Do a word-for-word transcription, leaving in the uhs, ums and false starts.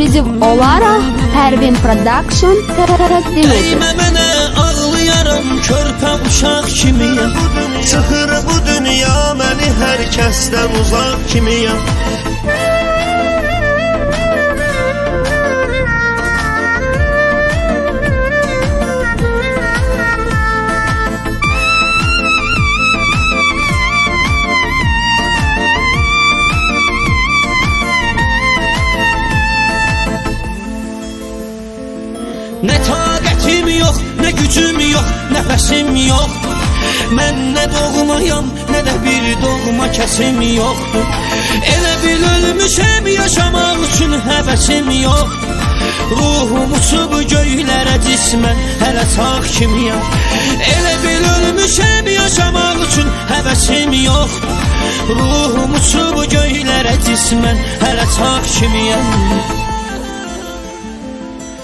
ekskluziv olaraq Pərvin Production təqdim edir. Dəymə mənə ağlayaram, körpə uşaq kimiyəm. Çıxır bu dünya məni hər kəsdən uzaq kimiyəm. Nə taqətim yox, nə gücüm yox, nəfəsim yoxdur. Mən nə doğmayam, nə də bir doğma kəsim yoxdur. Elə bil ölmüşəm, yaşamaq üçün həvəsim yoxdur. Ruhum uçub göylərə cismən, hələ sağ kimiyəm. Elə bil ölmüşəm, yaşamaq üçün həvəsim yoxdur. Ruhum uçub göylərə cismən, hələ sağ kimiyəm.